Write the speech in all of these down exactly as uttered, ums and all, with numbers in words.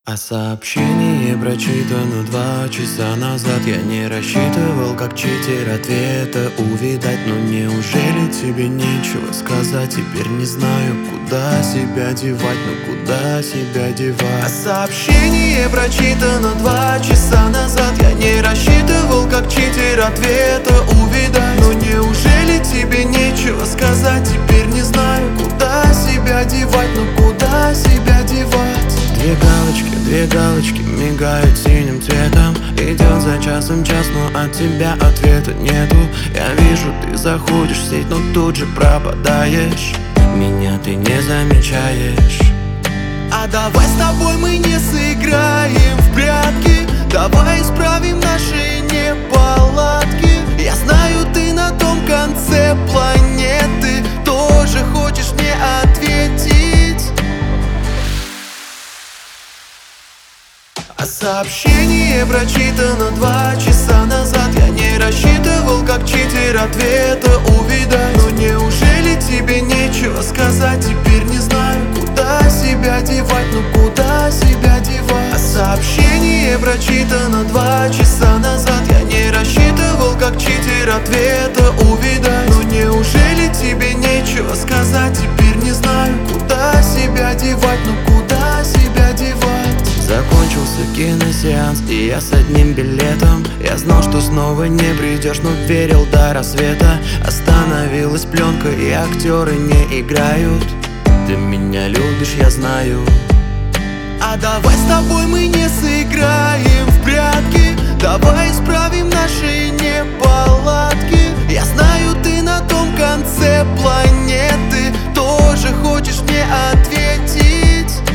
А сообщение прочитано два часа назад. Я не рассчитывал, как читер, ответа увидать. Но неужели тебе нечего сказать? Теперь не знаю, куда себя девать. Ну куда себя девать? А сообщение прочитано два часа назад. Я не рассчитывал, как читер, ответа увидать. Но неужели тебе нечего сказать? Теперь не знаю, куда себя девать. Ну куда себя девать? Две галочки, две галочки мигают синим цветом. Идет за часом час, но от тебя ответа нету. Я вижу, ты заходишь в сеть, но тут же пропадаешь. Меня ты не замечаешь. А давай с тобой мы не сыграем в прятки. Давай исправим наши неполадки. Я знаю, ты на том конце планеты тоже хочешь мне ответить. А сообщение прочитано два часа назад. Я не рассчитывал, как читер, ответа увидать. Но неужели тебе нечего сказать? Теперь не знаю, куда себя девать. Ну куда себя девать? А сообщение прочитано два часа назад. Я не рассчитывал, как читер, ответа увидать. Но неужели тебе нечего сказать? Теперь не знаю, куда себя девать. Ну куда себя девать? Закончился киносеанс, и я с одним билетом. Я знал, что снова не придешь, но верил до рассвета. Остановилась пленка, и актеры не играют. Ты меня любишь, я знаю. А давай с тобой мы не сыграем в прятки. Давай исправим наши неполадки. Я знаю, ты на том конце планеты тоже хочешь мне ответить.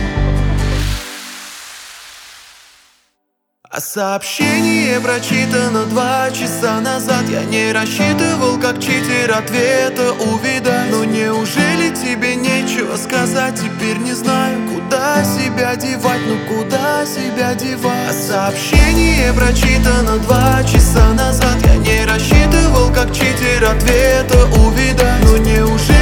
А сообщение прочитано два часа назад. Я не рассчитывал, как читер, ответа увидать. Но неужели тебе нечего сказать? Теперь не знаю, куда себя девать. Ну куда себя девать? А сообщение прочитано два часа назад. Я не рассчитывал, как читер, ответа увидать. Но неужели